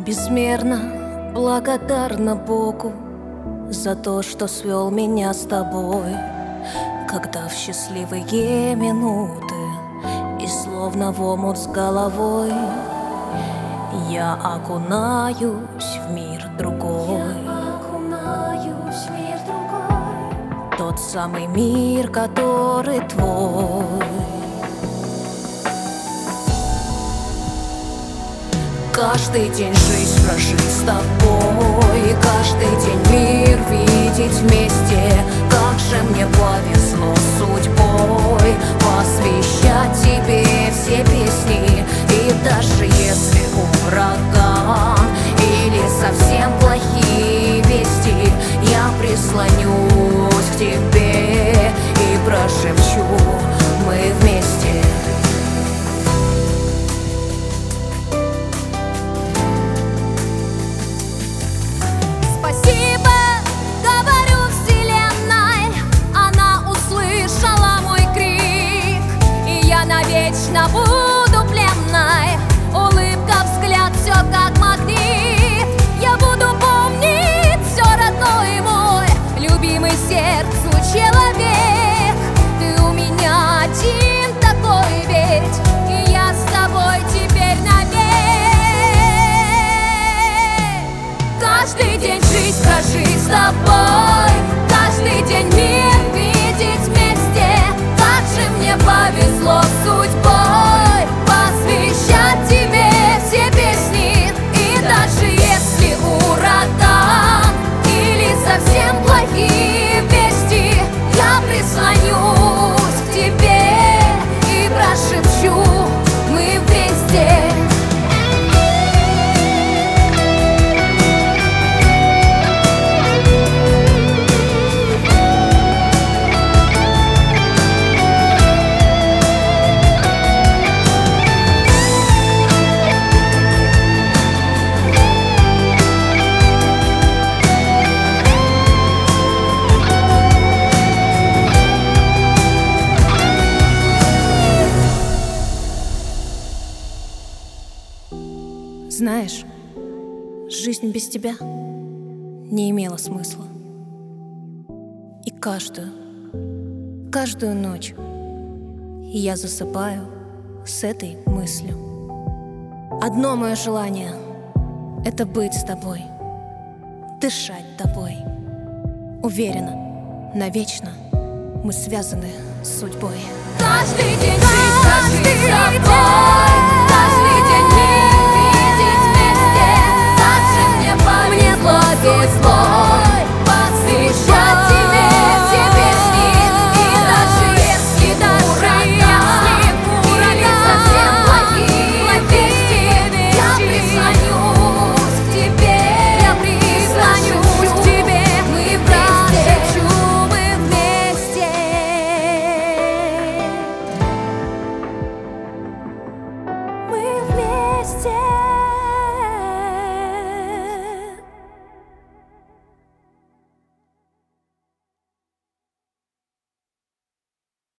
Безмерно благодарна Богу за то, что свел меня с тобой, когда в счастливые минуты и словно в омут с головой я окунаюсь в мир другой. Тот самый мир, который твой. Каждый день жизнь прожить с тобой, каждый день мир видеть вместе. Как же мне повезло судьбой посвящать тебе все песни. И даже если ураган или совсем плохие вести, я прислонюсь к тебе и прошепчу: мы вместе. Навечно буду пленной, улыбка, взгляд, все как магнит. Я буду помнить все, родной мой, любимый сердцу человек. Ты у меня один такой ведь, и я с тобой теперь навек. Каждый день жизнь прожить с тобой, каждый день мир видеть вместе. Как же мне повезло судьбой посвящать тебе все песни. И даже если ураган или совсем плохие вести, я прислонюсь к тебе и прошепчу: мы вместе. Знаешь, жизнь без тебя не имела смысла. И каждую ночь я засыпаю с этой мыслью. Одно мое желание — это быть с тобой, дышать тобой. Уверена, навечно мы связаны с судьбой. Каждый день жизнь прожить с тобой, каждый день мир видеть вместе. Как же мне повезло.